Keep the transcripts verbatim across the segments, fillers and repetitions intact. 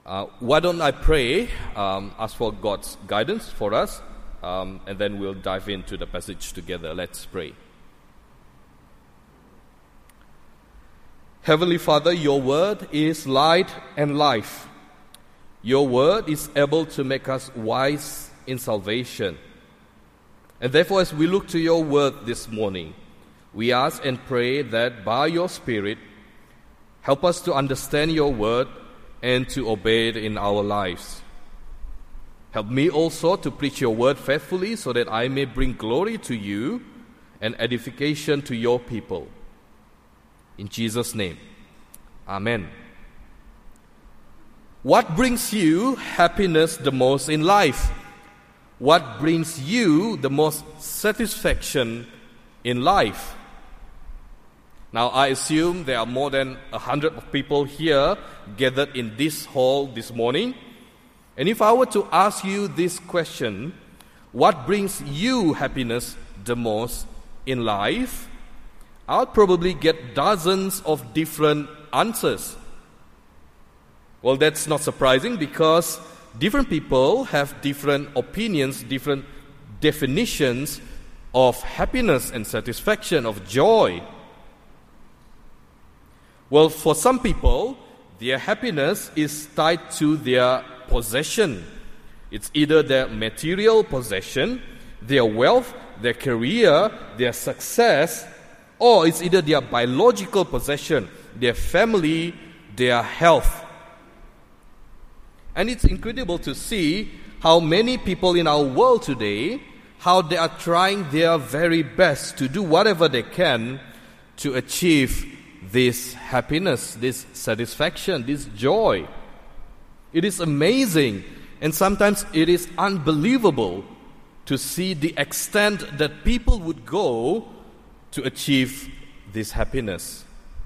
Uh, why don't I pray, um, ask for God's guidance for us, um, and then we'll dive into the passage together. Let's pray. Heavenly Father, your word is light and life. Your word is able to make us wise in salvation. And therefore, as we look to your word this morning, we ask and pray that by your Spirit, help us to understand your word and to obey it in our lives. Help me also to preach your word faithfully so that I may bring glory to you and edification to your people. In Jesus' name, Amen. What brings you happiness the most in life? What brings you the most satisfaction in life? Now, I assume there are more than a hundred of people here gathered in this hall this morning. And if I were to ask you this question, what brings you happiness the most in life? I'll probably get dozens of different answers. Well, that's not surprising because different people have different opinions, different definitions of happiness and satisfaction, of joy. Well, for some people, their happiness is tied to their possession. It's either their material possession, their wealth, their career, their success, or it's either their biological possession, their family, their health. And it's incredible to see how many people in our world today, how they are trying their very best to do whatever they can to achieve this happiness, this satisfaction, this joy. It is amazing, and sometimes it is unbelievable to see the extent that people would go to achieve this happiness.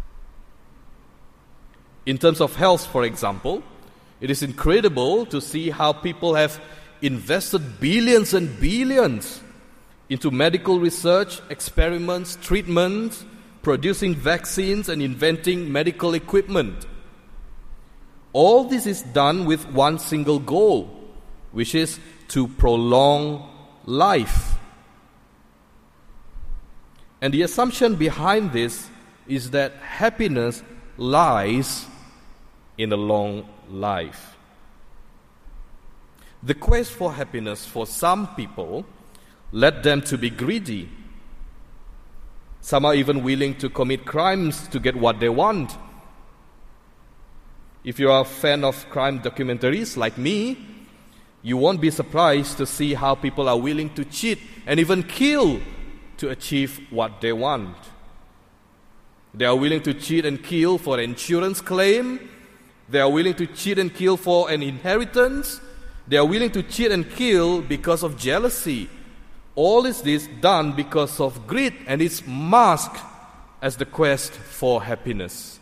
In terms of health, for example, it is incredible to see how people have invested billions and billions into medical research, experiments, treatments, producing vaccines and inventing medical equipment. All this is done with one single goal, which is to prolong life. And the assumption behind this is that happiness lies in a long life. The quest for happiness for some people led them to be greedy. Some are even willing to commit crimes to get what they want. If you are a fan of crime documentaries like me, you won't be surprised to see how people are willing to cheat and even kill to achieve what they want. They are willing to cheat and kill for an insurance claim. They are willing to cheat and kill for an inheritance. They are willing to cheat and kill because of jealousy. All is this done because of greed, and it's masked as the quest for happiness.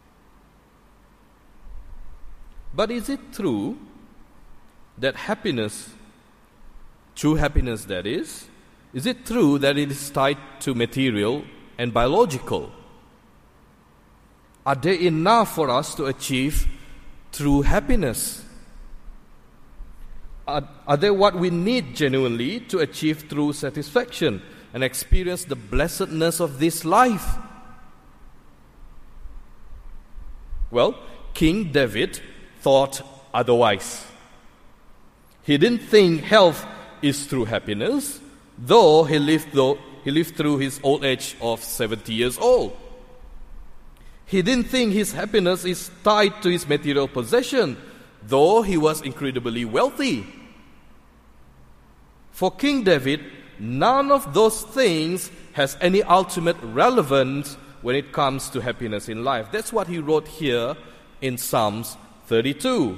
But is it true that happiness, true happiness that is, is it true that it is tied to material and biological? Are they enough for us to achieve true happiness? Are, are they what we need genuinely to achieve true satisfaction and experience the blessedness of this life? Well, King David thought otherwise. He didn't think health is true happiness, though he lived, though he lived through his old age of seventy years old. He didn't think his happiness is tied to his material possession, though he was incredibly wealthy. For King David, none of those things has any ultimate relevance when it comes to happiness in life. That's what he wrote here in Psalms thirty-two.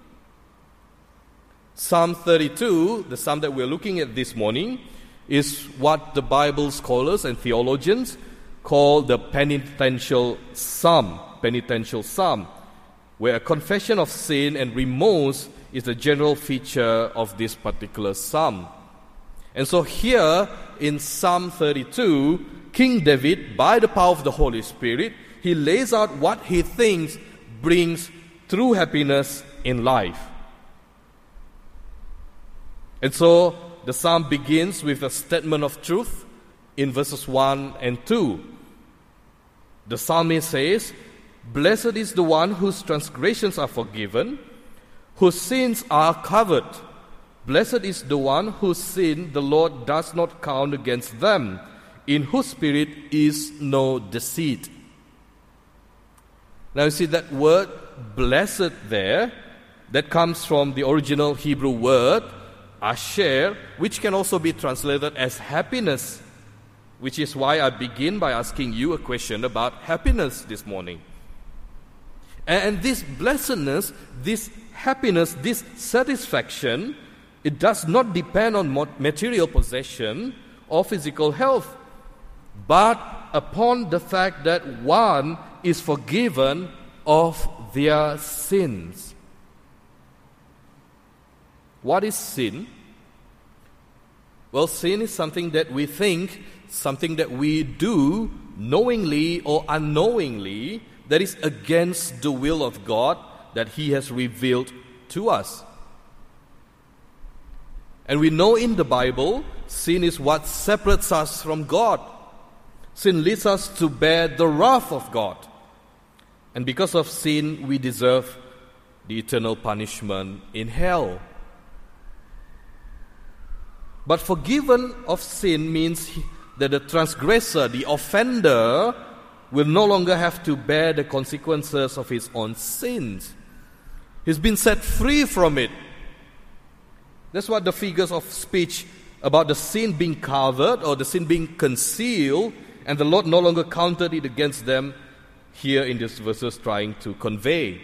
Psalm thirty-two, the psalm that we're looking at this morning, is what the Bible scholars and theologians call the penitential psalm, penitential psalm, where a confession of sin and remorse is the general feature of this particular psalm. And so here in Psalm thirty-two, King David, by the power of the Holy Spirit, he lays out what he thinks brings true happiness in life. And so the psalm begins with a statement of truth in verses one and two. The psalmist says, "Blessed is the one whose transgressions are forgiven, whose sins are covered. Blessed is the one whose sin the Lord does not count against them, in whose spirit is no deceit." Now you see that word blessed there, that comes from the original Hebrew word asher, which can also be translated as happiness, which is why I begin by asking you a question about happiness this morning. And this blessedness, this happiness, this satisfaction, it does not depend on material possession or physical health, but upon the fact that one is forgiven of their sins. What is sin? Well, sin is something that we think, something that we do knowingly or unknowingly, that is against the will of God that He has revealed to us. And we know in the Bible, sin is what separates us from God. Sin leads us to bear the wrath of God. And because of sin, we deserve the eternal punishment in hell. But forgiven of sin means that the transgressor, the offender, will no longer have to bear the consequences of his own sins. He's been set free from it. That's what the figures of speech about the sin being covered or the sin being concealed, and the Lord no longer counted it against them, here in these verses trying to convey.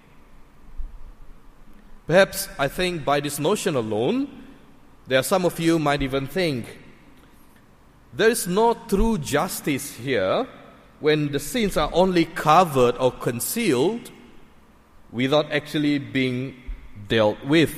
Perhaps, I think, by this notion alone, there are some of you might even think, there is no true justice here when the sins are only covered or concealed without actually being dealt with.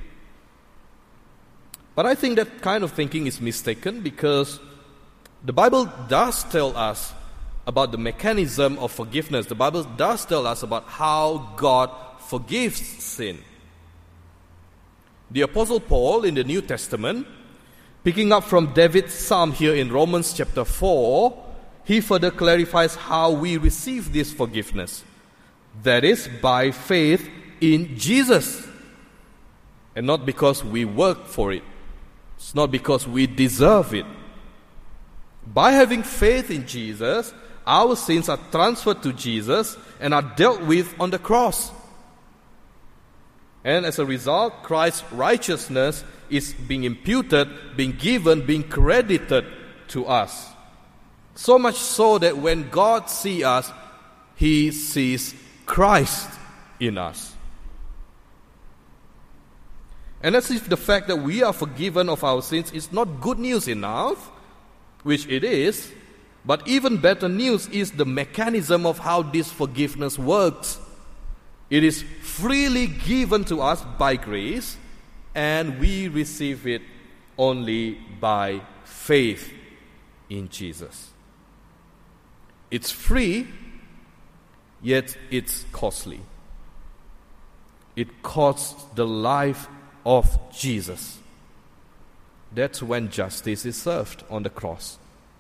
But I think that kind of thinking is mistaken, because the Bible does tell us about the mechanism of forgiveness. The Bible does tell us about how God forgives sin. The Apostle Paul in the New Testament, picking up from David's psalm here in Romans chapter four, he further clarifies how we receive this forgiveness. That is, by faith in Jesus. And not because we work for it. It's not because we deserve it. By having faith in Jesus, our sins are transferred to Jesus and are dealt with on the cross. And as a result, Christ's righteousness is being imputed, being given, being credited to us. So much so that when God sees us, He sees Christ in us. And as if the fact that we are forgiven of our sins is not good news enough, which it is, but even better news is the mechanism of how this forgiveness works. It is freely given to us by grace, and we receive it only by faith in Jesus. It's free, yet it's costly. It costs the life of Jesus. That's when justice is served on the cross.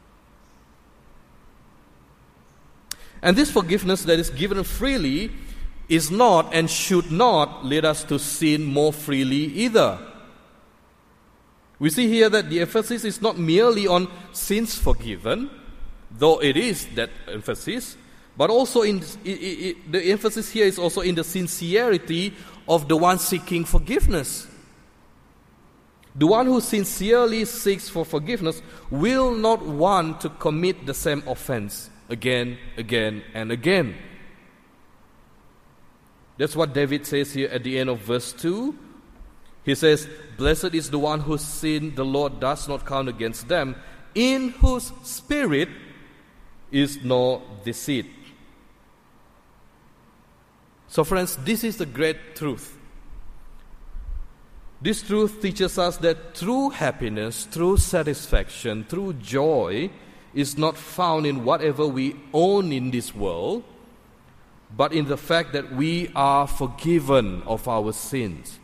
And this forgiveness that is given freely is not and should not lead us to sin more freely either. We see here that the emphasis is not merely on sins forgiven, though it is that emphasis, but also in it, it, the emphasis here is also in the sincerity of the one seeking forgiveness. The one who sincerely seeks for forgiveness will not want to commit the same offense again, again, and again. That's what David says here at the end of verse two. He says, "Blessed is the one whose sin the Lord does not count against them, in whose spirit is no deceit." So friends, this is the great truth. This truth teaches us that true happiness, true satisfaction, true joy is not found in whatever we own in this world, but in the fact that we are forgiven of our sins.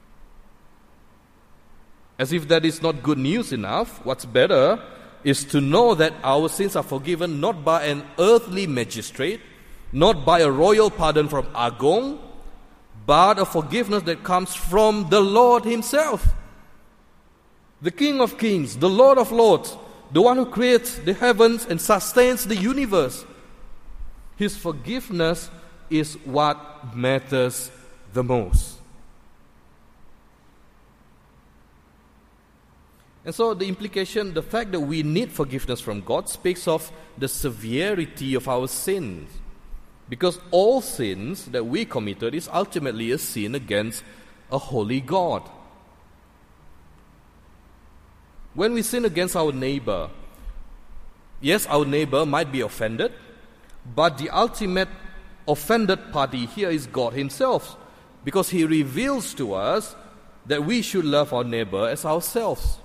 As if that is not good news enough, what's better is to know that our sins are forgiven not by an earthly magistrate, not by a royal pardon from Agong, but a forgiveness that comes from the Lord Himself, the King of Kings, the Lord of Lords, the one who creates the heavens and sustains the universe. His forgiveness is what matters the most. And so the implication, the fact that we need forgiveness from God speaks of the severity of our sins. Because all sins that we committed is ultimately a sin against a holy God. When we sin against our neighbor, yes, our neighbor might be offended, but the ultimate offended party here is God Himself, because He reveals to us that we should love our neighbor as ourselves.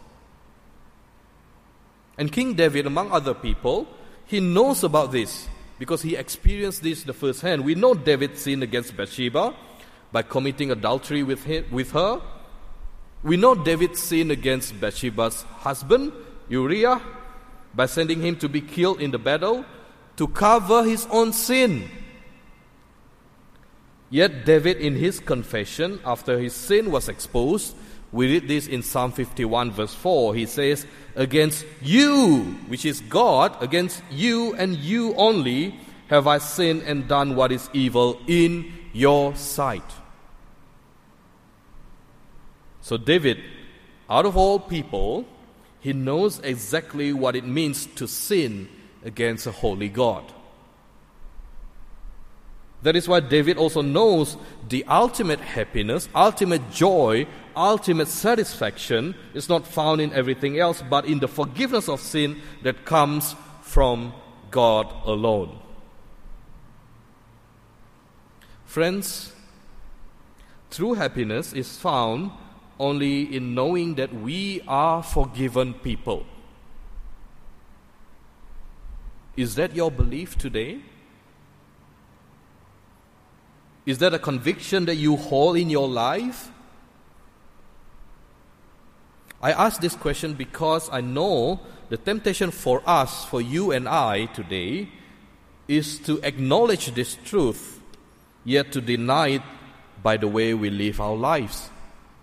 And King David, among other people, he knows about this because he experienced this the first hand. We know David sinned against Bathsheba by committing adultery with him, with her. We know David sinned against Bathsheba's husband, Uriah, by sending him to be killed in the battle to cover his own sin. Yet David, in his confession, after his sin was exposed, we read this in Psalm fifty-one verse four. He says, "Against you," which is God, "against you and you only have I sinned and done what is evil in your sight." So David, out of all people, he knows exactly what it means to sin against a holy God. That is why David also knows the ultimate happiness, ultimate joy, ultimate satisfaction is not found in everything else, but in the forgiveness of sin that comes from God alone. Friends, true happiness is found only in knowing that we are forgiven people. Is that your belief today? Is that a conviction that you hold in your life? I ask this question because I know the temptation for us, for you and I today, is to acknowledge this truth, yet to deny it by the way we live our lives.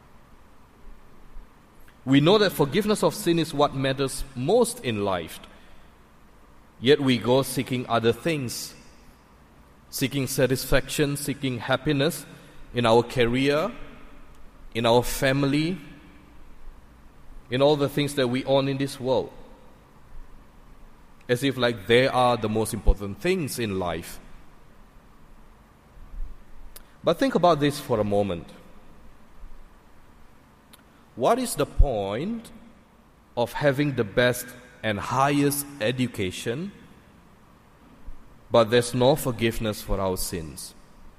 We know that forgiveness of sin is what matters most in life, yet we go seeking other things, seeking satisfaction, seeking happiness in our career, in our family, in all the things that we own in this world, as if like they are the most important things in life. But think about this for a moment. What is the point of having the best and highest education, but there's no forgiveness for our sins?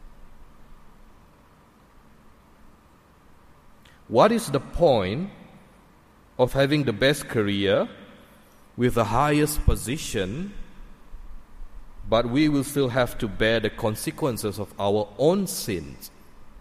What is the point of having the best career with the highest position, but we will still have to bear the consequences of our own sins?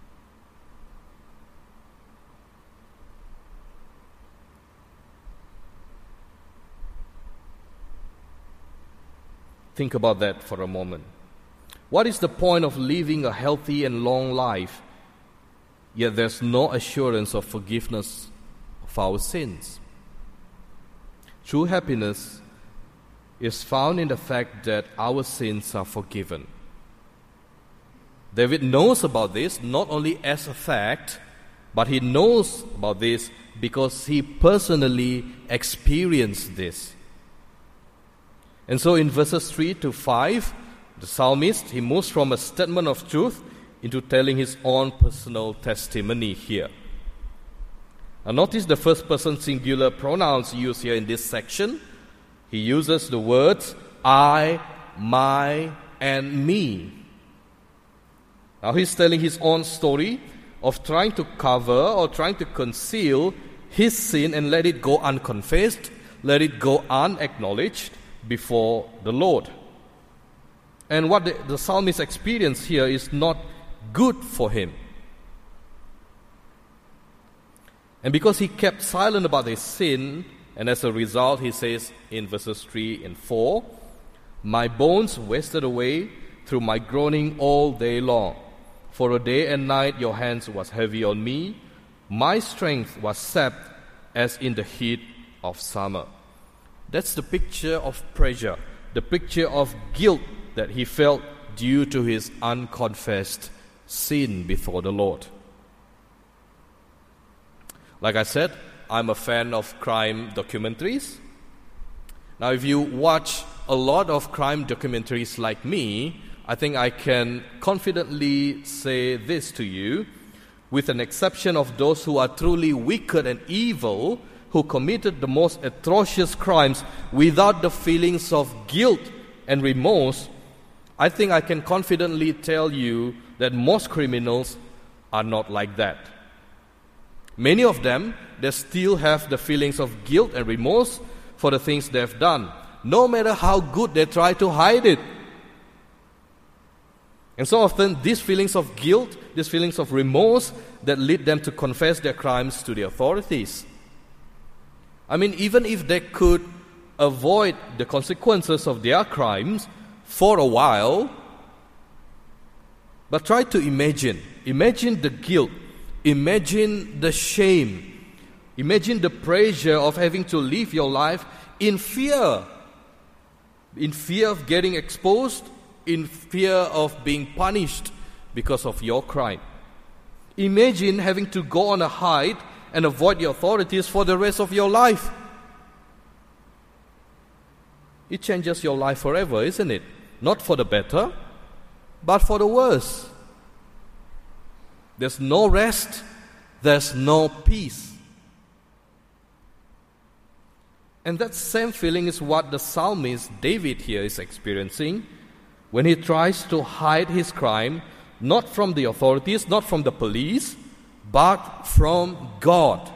Think about that for a moment. What is the point of living a healthy and long life, yet there's no assurance of forgiveness of our sins? True happiness is found in the fact that our sins are forgiven. David knows about this not only as a fact, but he knows about this because he personally experienced this. And so in verses three to five, the psalmist, he moves from a statement of truth into telling his own personal testimony here. Now notice the first person singular pronouns used here in this section. He uses the words I, my, and me. Now he's telling his own story of trying to cover or trying to conceal his sin and let it go unconfessed, let it go unacknowledged before the Lord. And what the, the psalmist experienced here is not good for him. And because he kept silent about his sin, and as a result, he says in verses three and four, "My bones wasted away through my groaning all day long. For a day and night your hands was heavy on me. My strength was sapped as in the heat of summer." That's the picture of pressure, the picture of guilt that he felt due to his unconfessed sin before the Lord. Like I said, I'm a fan of crime documentaries. Now, if you watch a lot of crime documentaries like me, I think I can confidently say this to you, with an exception of those who are truly wicked and evil, who committed the most atrocious crimes without the feelings of guilt and remorse, I think I can confidently tell you that most criminals are not like that. Many of them, they still have the feelings of guilt and remorse for the things they've done, no matter how good they try to hide it. And so often, these feelings of guilt, these feelings of remorse, that lead them to confess their crimes to the authorities. I mean, even if they could avoid the consequences of their crimes for a while, but try to imagine, imagine the guilt, imagine the shame, imagine the pressure of having to live your life in fear, in fear of getting exposed, in fear of being punished because of your crime. Imagine having to go on a hide and avoid the authorities for the rest of your life. It changes your life forever, isn't it? Not for the better, but for the worse. There's no rest, there's no peace. And that same feeling is what the psalmist David here is experiencing when he tries to hide his crime, not from the authorities, not from the police, but from God.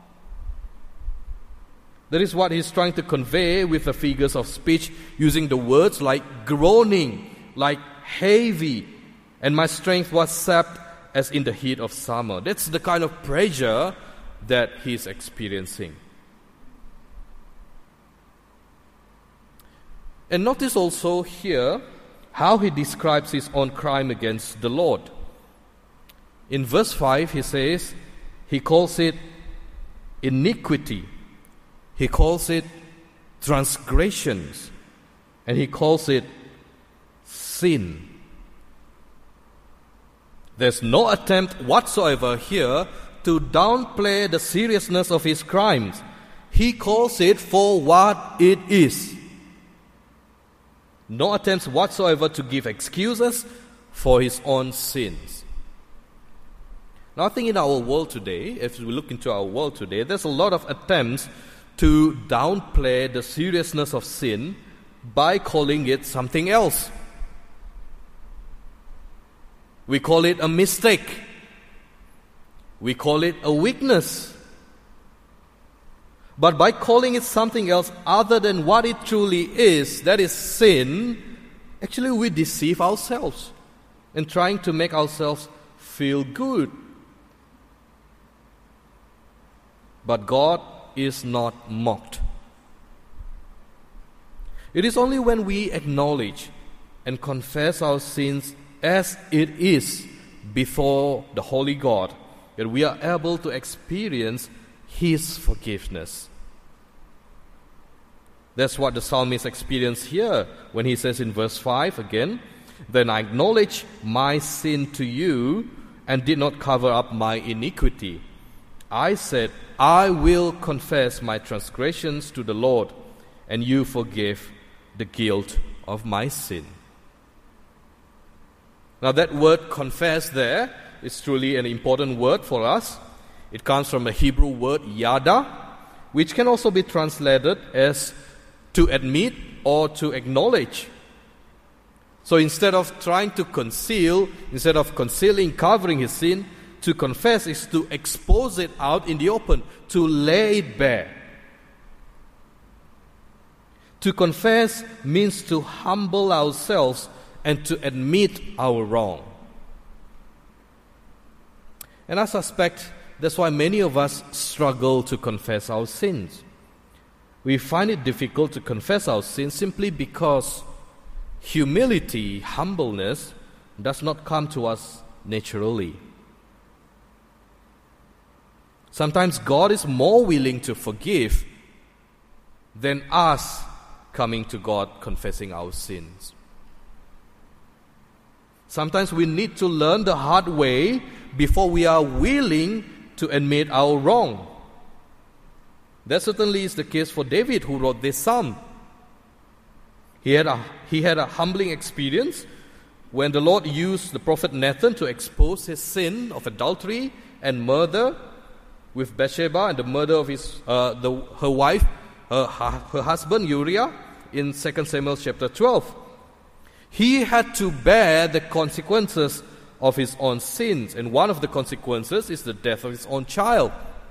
That is what he's trying to convey with the figures of speech, using the words like groaning, like heavy, and my strength was sapped as in the heat of summer. That's the kind of pressure that he's experiencing. And notice also here how he describes his own crime against the Lord. In verse five, he says, he calls it iniquity. He calls it transgressions. And he calls it sin. There's no attempt whatsoever here to downplay the seriousness of his crimes. He calls it for what it is. No attempts whatsoever to give excuses for his own sins. Now, I think in our world today, if we look into our world today, there's a lot of attempts to downplay the seriousness of sin by calling it something else. We call it a mistake. We call it a weakness. But by calling it something else other than what it truly is, that is sin, actually we deceive ourselves in trying to make ourselves feel good. But God is not mocked. It is only when we acknowledge and confess our sins as it is before the Holy God that we are able to experience His forgiveness. That's what the psalmist experienced here when he says in verse five again, "Then I acknowledged my sin to you and did not cover up my iniquity. I said, I will confess my transgressions to the Lord, and you forgave the guilt of my sin." Now that word confess there is truly an important word for us. It comes from a Hebrew word yada, which can also be translated as to admit or to acknowledge. So instead of trying to conceal, instead of concealing, covering his sin, to confess is to expose it out in the open, to lay it bare. To confess means to humble ourselves and to admit our wrong. And I suspect that's why many of us struggle to confess our sins. We find it difficult to confess our sins simply because humility, humbleness, does not come to us naturally. Sometimes God is more willing to forgive than us coming to God confessing our sins. Sometimes we need to learn the hard way before we are willing to admit our wrong. That certainly is the case for David, who wrote this psalm. He had a, he had a humbling experience when the Lord used the prophet Nathan to expose his sin of adultery and murder with Bathsheba and the murder of his uh, the, her wife, her, her husband Uriah, in Second Samuel chapter twelve. He had to bear the consequences of his own sins, and one of the consequences is the death of his own child.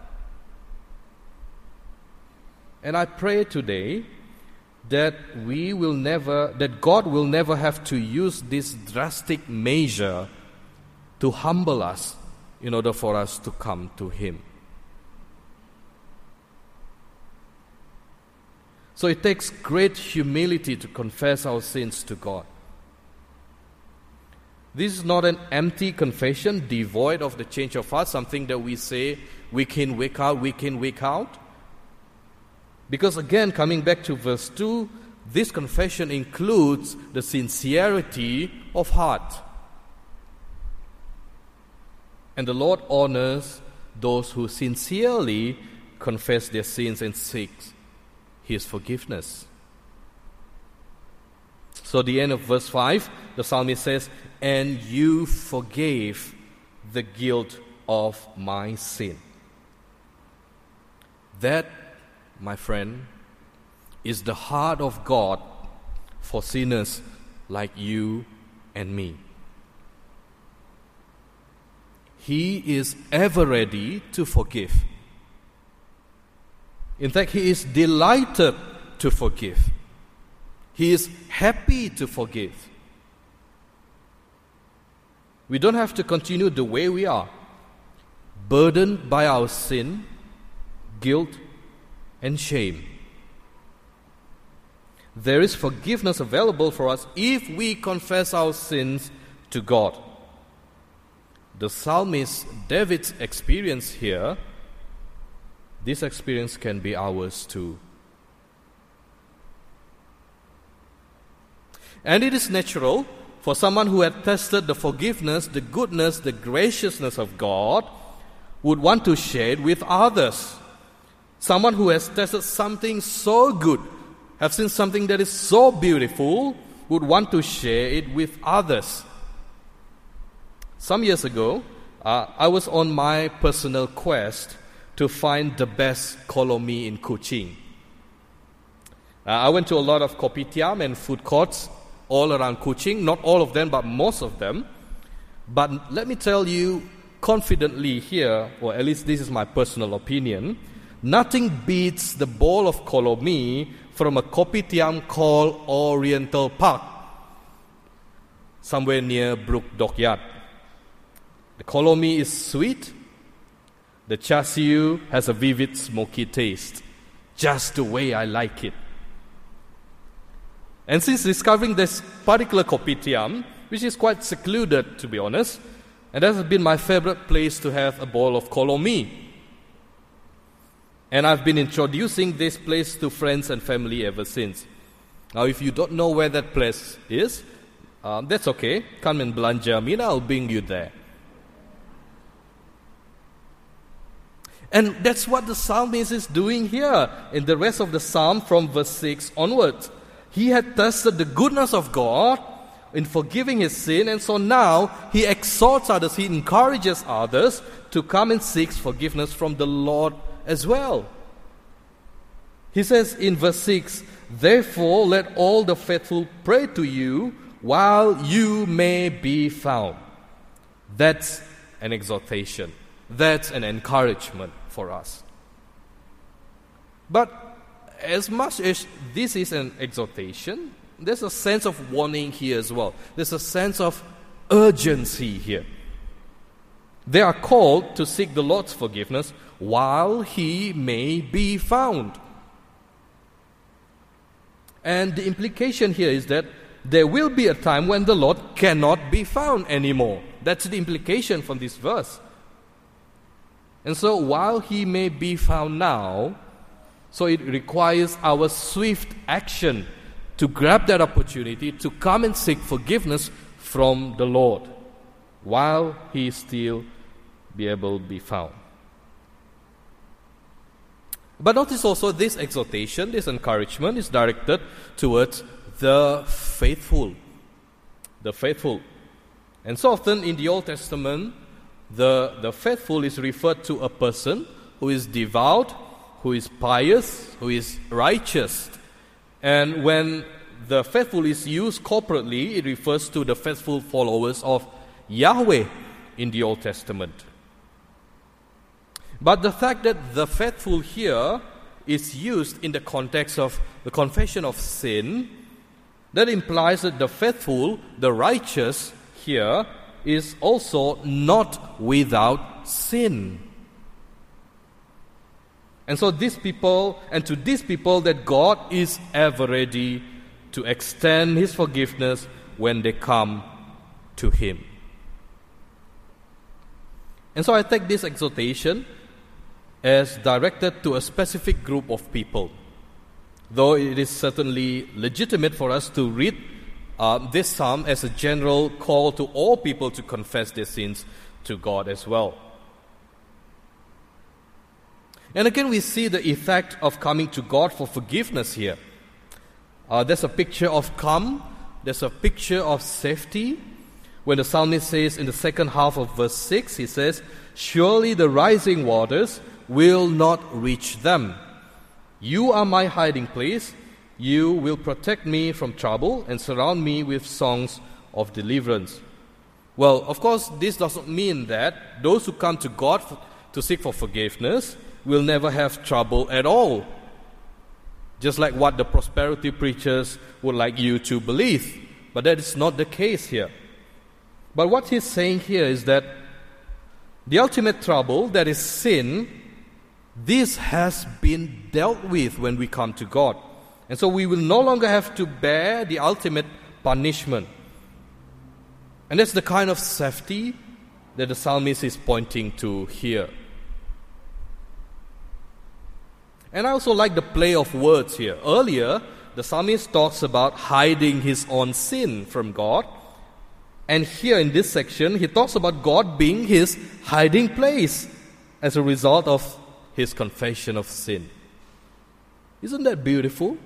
And I pray today that we will never, that God will never have to use this drastic measure to humble us in order for us to come to Him. So it takes great humility to confess our sins to God. This is not an empty confession devoid of the change of heart, something that we say week in, week out, week in, week out. Because again, coming back to verse two, this confession includes the sincerity of heart. And the Lord honors those who sincerely confess their sins and seek His forgiveness. So the end of verse five, the psalmist says, "And you forgave the guilt of my sin." That, my friend, is the heart of God for sinners like you and me. He is ever ready to forgive. In fact, He is delighted to forgive. He is happy to forgive. We don't have to continue the way we are, burdened by our sin, guilt, and shame. There is forgiveness available for us if we confess our sins to God. The psalmist David's experience here, this experience can be ours too. And it is natural for someone who had tested the forgiveness, the goodness, the graciousness of God would want to share it with others. Someone who has tested something so good, have seen something that is so beautiful, would want to share it with others. Some years ago, uh, I was on my personal quest to find the best kolo mee in Kuching. Uh, I went to a lot of kopitiam and food courts all around Kuching, not all of them, but most of them. But let me tell you confidently here, or at least this is my personal opinion, nothing beats the bowl of kolo mee from a kopitiam called Oriental Park, somewhere near Brook Dockyard. The kolo mee is sweet. The char siu has a vivid smoky taste, just the way I like it. And since discovering this particular kopitiam, which is quite secluded to be honest, and that has been my favorite place to have a bowl of kolo mee. And I've been introducing this place to friends and family ever since. Now if you don't know where that place is, um, that's okay. Come and belanja me, I'll bring you there. And that's what the psalmist is doing here in the rest of the psalm from verse six onwards. He had tested the goodness of God in forgiving his sin, and so now he exhorts others, he encourages others to come and seek forgiveness from the Lord as well. He says in verse six, "Therefore let all the faithful pray to you while you may be found." That's an exhortation. That's an encouragement for us. But as much as this is an exhortation, There's a sense of warning here as well. There's a sense of urgency here. They are called to seek the Lord's forgiveness while He may be found. And the implication here is that there will be a time when the Lord cannot be found anymore. That's the implication from this verse. And so while He may be found now, so it requires our swift action to grab that opportunity to come and seek forgiveness from the Lord while He still be able to be found. But notice also this exhortation, this encouragement is directed towards the faithful. The faithful. And so often in the Old Testament, the, the faithful is referred to a person who is devout, who is pious, who is righteous. And when the faithful is used corporately, it refers to the faithful followers of Yahweh in the Old Testament. But the fact that the faithful here is used in the context of the confession of sin, that implies that the faithful, the righteous here, is also not without sin. And so these people, and to these people that God is ever ready to extend His forgiveness when they come to Him. And so I take this exhortation as directed to a specific group of people. Though it is certainly legitimate for us to read uh, this psalm as a general call to all people to confess their sins to God as well. And again, we see the effect of coming to God for forgiveness here. Uh, there's a picture of calm, there's a picture of safety. When the psalmist says in the second half of verse six, he says, "Surely the rising waters will not reach them. You are my hiding place. You will protect me from trouble and surround me with songs of deliverance." Well, of course, this doesn't mean that those who come to God for, to seek for forgiveness will never have trouble at all. Just like what the prosperity preachers would like you to believe. But that is not the case here. But what he's saying here is that the ultimate trouble, that is sin, this has been dealt with when we come to God. And so we will no longer have to bear the ultimate punishment. And that's the kind of safety that the psalmist is pointing to here. And I also like the play of words here. Earlier, the psalmist talks about hiding his own sin from God. And here in this section, he talks about God being his hiding place as a result of his confession of sin. Isn't that beautiful?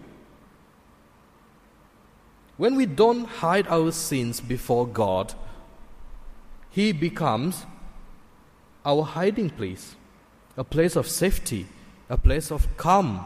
When we don't hide our sins before God, He becomes our hiding place, a place of safety, a place of calm.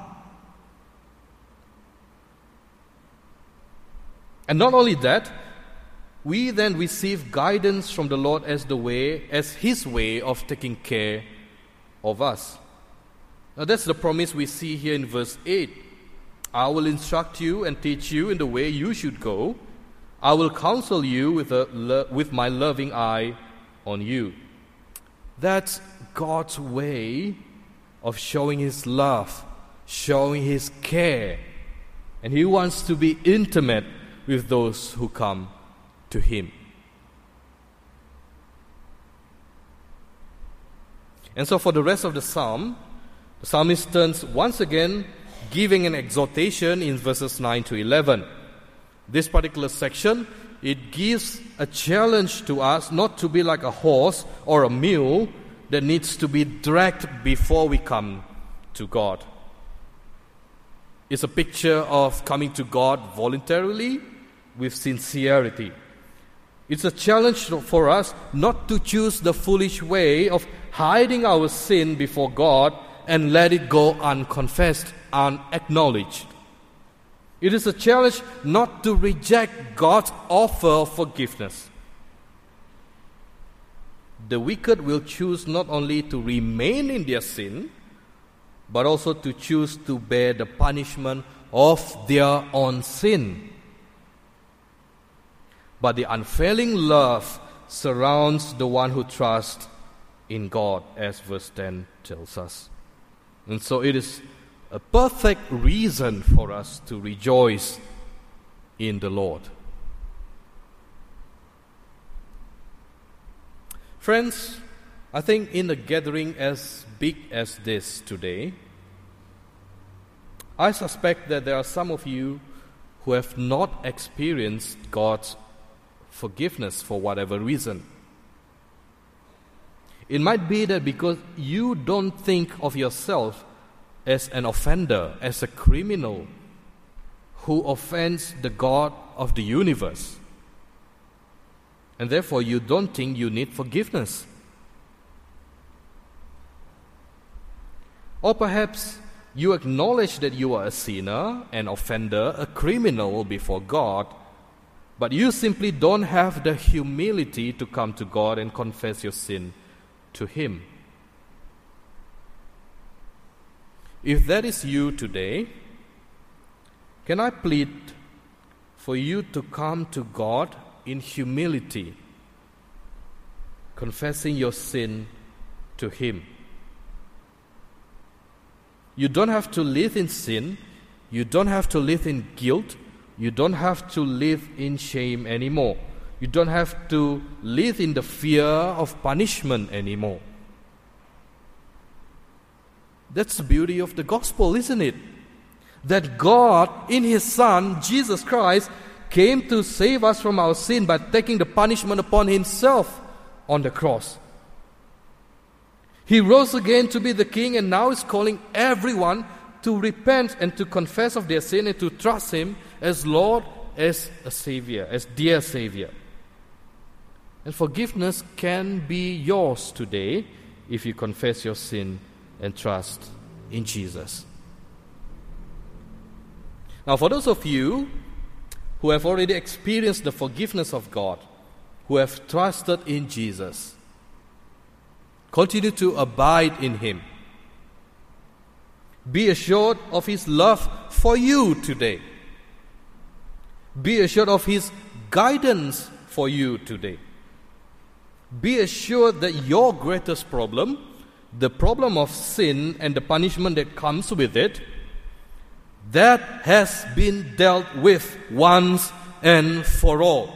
And not only that, we then receive guidance from the Lord as the way, as His way of taking care of us. Now that's the promise we see here in verse eight. "I will instruct you and teach you in the way you should go. I will counsel you with, a lo- with my loving eye on you." That's God's way of showing His love, showing His care. And He wants to be intimate with those who come to Him. And so for the rest of the psalm, the psalmist turns once again, giving an exhortation in verses nine to eleven. This particular section, it gives a challenge to us not to be like a horse or a mule that needs to be dragged before we come to God. It's a picture of coming to God voluntarily with sincerity. It's a challenge for us not to choose the foolish way of hiding our sin before God and let it go unconfessed, unacknowledged. It is a challenge not to reject God's offer of forgiveness. The wicked will choose not only to remain in their sin, but also to choose to bear the punishment of their own sin. but the unfailing love surrounds the one who trusts in God, as verse ten tells us. And so it is a perfect reason for us to rejoice in the Lord. Friends, I think in a gathering as big as this today, I suspect that there are some of you who have not experienced God's forgiveness for whatever reason. It might be that because you don't think of yourself as an offender, as a criminal who offends the God of the universe, and therefore you don't think you need forgiveness. Or perhaps you acknowledge that you are a sinner, an offender, a criminal before God, but you simply don't have the humility to come to God and confess your sin to Him. If that is you today, can I plead for you to come to God in humility, confessing your sin to Him? You don't have to live in sin. You don't have to live in guilt. You don't have to live in shame anymore. You don't have to live in the fear of punishment anymore. That's the beauty of the gospel, isn't it? That God, in His Son, Jesus Christ, came to save us from our sin by taking the punishment upon Himself on the cross. He rose again to be the King, and now is calling everyone to repent and to confess of their sin and to trust Him as Lord, as a Savior, as dear Savior. And forgiveness can be yours today if you confess your sin and trust in Jesus. Now, for those of you who have already experienced the forgiveness of God, who have trusted in Jesus, continue to abide in Him. Be assured of His love for you today. Be assured of His guidance for you today. Be assured that your greatest problem, the problem of sin and the punishment that comes with it, that has been dealt with once and for all.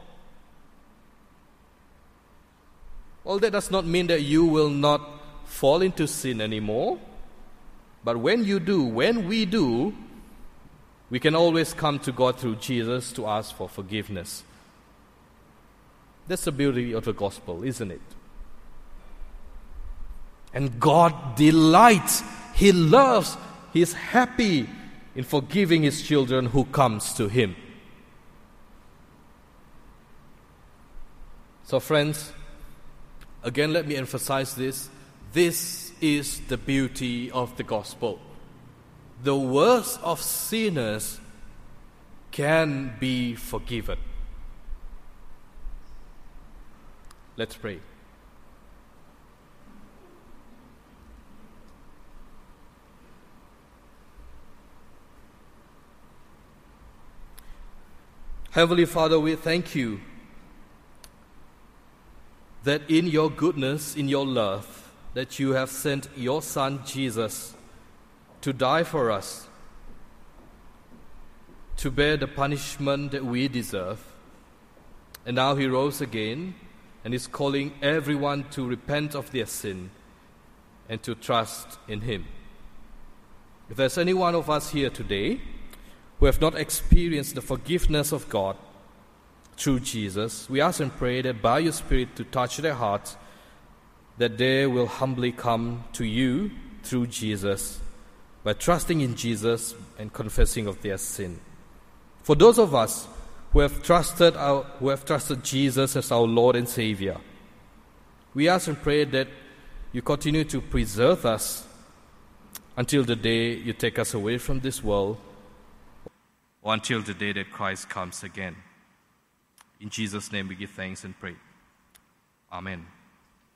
Well, that does not mean that you will not fall into sin anymore. But when you do, when we do, we can always come to God through Jesus to ask for forgiveness. That's the beauty of the gospel, isn't it? And God delights, He loves, He is happy in forgiving His children who comes to Him. So friends, again let me emphasize this. This is the beauty of the gospel. The worst of sinners can be forgiven. Let's pray. Heavenly Father, we thank You that in Your goodness, in Your love, that You have sent Your Son Jesus to die for us, to bear the punishment that we deserve. And now He rose again and is calling everyone to repent of their sin and to trust in Him. If there's any one of us here today who have not experienced the forgiveness of God through Jesus, we ask and pray that by Your Spirit to touch their hearts, that they will humbly come to You through Jesus, by trusting in Jesus and confessing of their sin. For those of us who have trusted our, who have trusted Jesus as our Lord and Savior, we ask and pray that You continue to preserve us until the day You take us away from this world, or until the day that Christ comes again. In Jesus' name we give thanks and pray. Amen.